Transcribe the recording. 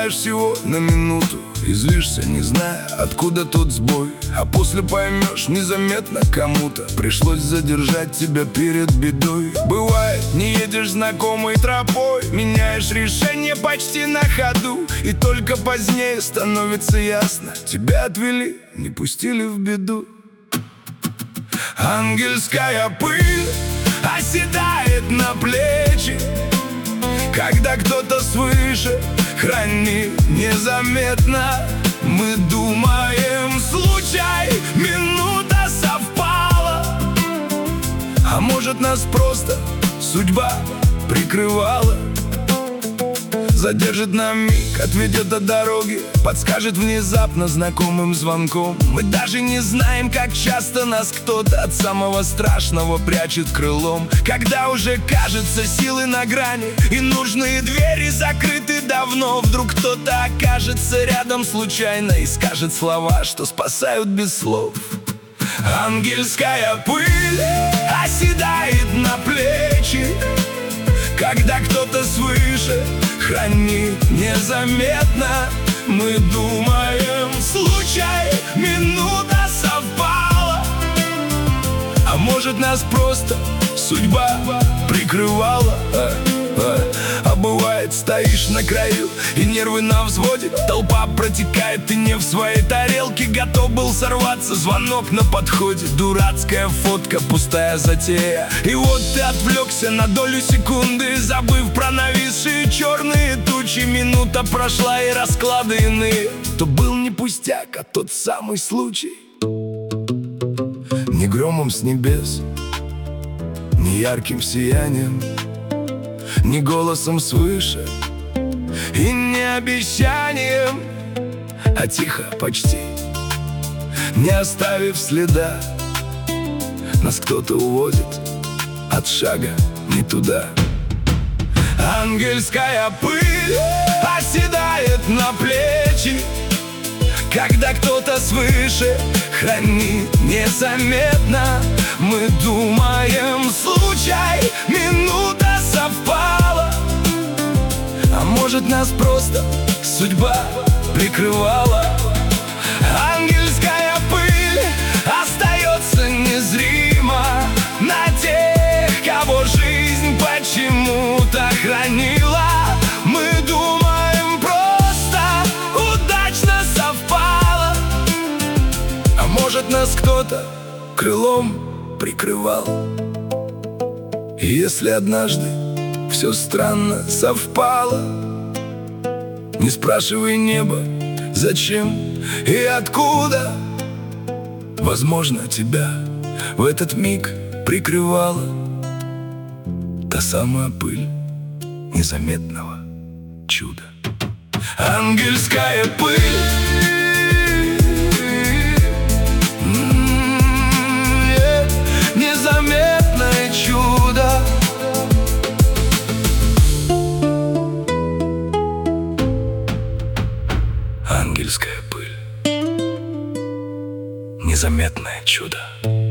Засыпаешь всего на минуту и злишься, не зная, откуда тот сбой. А после поймешь, незаметно кому-то пришлось задержать тебя перед бедой. Бывает, не едешь знакомой тропой, меняешь решение почти на ходу, и только позднее становится ясно: тебя отвели, не пустили в беду. Ангельская пыль оседает на плечи, когда кто-то свыше хранит незаметно. Мы думаем, случай, минута совпала, а может, нас просто судьба прикрывала. Задержит на миг, отведет от дороги, подскажет внезапно знакомым звонком. Мы даже не знаем, как часто нас кто-то от самого страшного прячет крылом. Когда уже кажется силы на грани и нужные двери закрыты давно, вдруг кто-то окажется рядом случайно и скажет слова, что спасают без слов. Ангельская пыль оседает на плечи, когда кто-то свыше хранит незаметно. Мы думаем, случай, минута совпала, а может, нас просто судьба прикрывала. А бывает, стоишь на краю и нервы на взводе, толпа протекает, ты не в своей тарелке, готов был сорваться, звонок на подходе, дурацкая фотка, пустая затея. И вот ты отвлекся на долю секунды, забыв про нависшие черные тучи. Минута прошла и расклады иные. То был не пустяк, а тот самый случай. Не громом с небес, не ярким сиянием, не голосом свыше и не обещанием, а тихо, почти, не оставив следа, нас кто-то уводит от шага не туда. Ангельская пыль оседает на плечи, когда кто-то свыше хранит незаметно. Мы думаем, случай, минута совпала, а может, нас просто судьба прикрывала. Ангельская пыль остается незримо на тех, кого жизнь почему-то хранила. Мы думаем, просто удачно совпало, а может, нас кто-то крылом прикрывал. И если однажды все странно совпало, не спрашивай небо, зачем и откуда. Возможно, тебя в этот миг прикрывала та самая пыль незаметного чуда. Ангельская пыль, незаметное чудо. Ангельская пыль, незаметное чудо.